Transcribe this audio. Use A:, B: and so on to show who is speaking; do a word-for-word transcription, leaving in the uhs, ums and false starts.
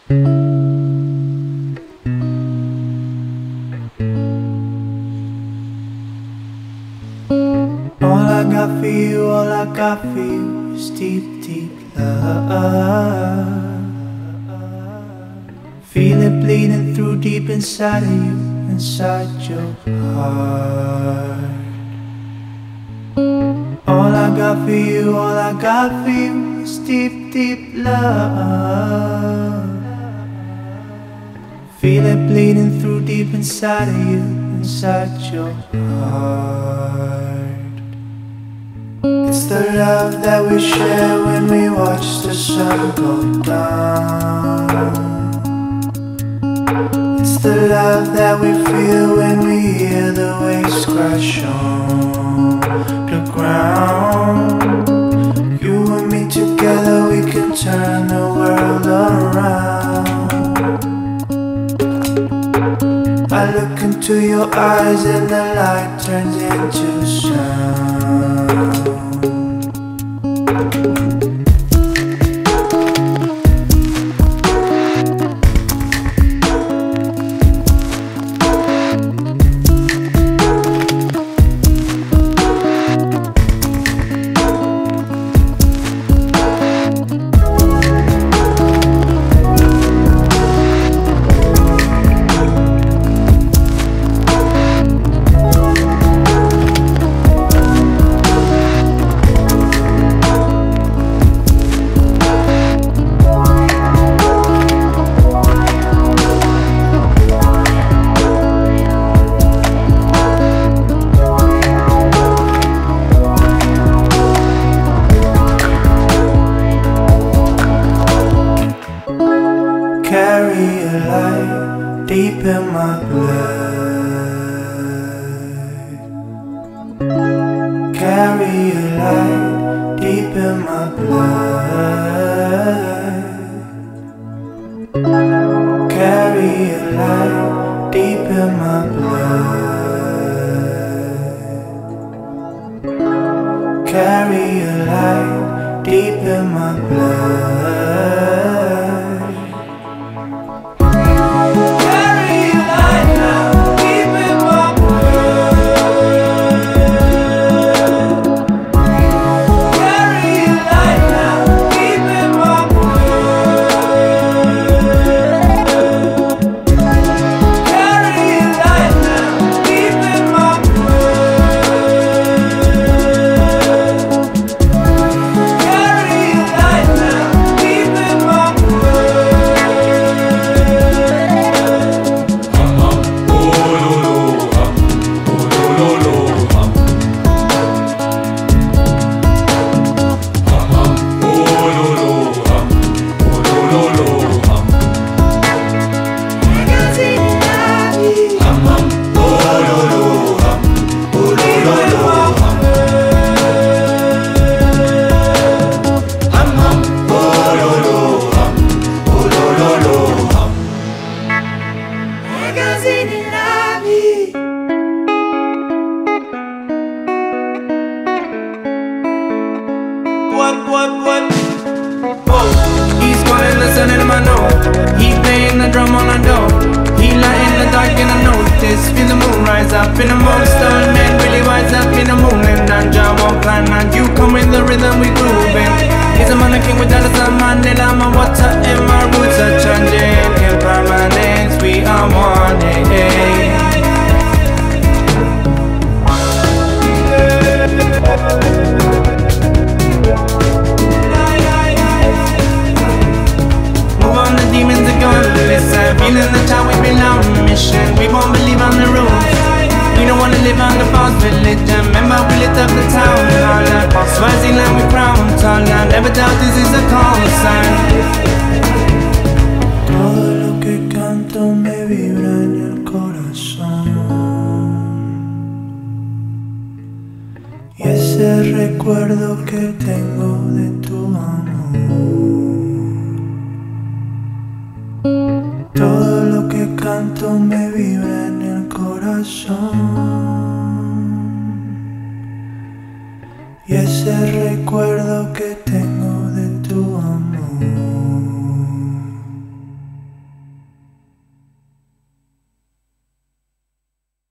A: All I got for you, all I got for you is deep, deep love. Feel it bleeding through deep inside of you, inside your heart. All I got for you, all I got for you is deep, deep love. Feel it bleeding through deep inside of you, inside your heart. It's the love that we share when we watch the sun go down. It's the love that we feel when we hear the waves crash on the ground. You and me together, we can turn the world around. I look into your eyes and the light turns into sound. Carry a light deep in my blood. Carry a light deep in my blood. Carry a light deep in my blood. Carry a light deep in my blood.
B: What, what, what? Oh, he's calling the sun in my nose. He playing the drum on the door. He light in the dark and I notice. Feel the moon rise up in the moon. Stone man really wise up in the moon. And I jump on climb and you come with the rhythm we grooving. He's a man king without a sun man. Then I'm a water and my roots are changing. In permanence we are one day. Feeling the time we belong, mission. We won't believe on the rules. We don't wanna live on the false religion. Remember we lit up the town. All that Swaziland we crown. All I never doubt this is a call.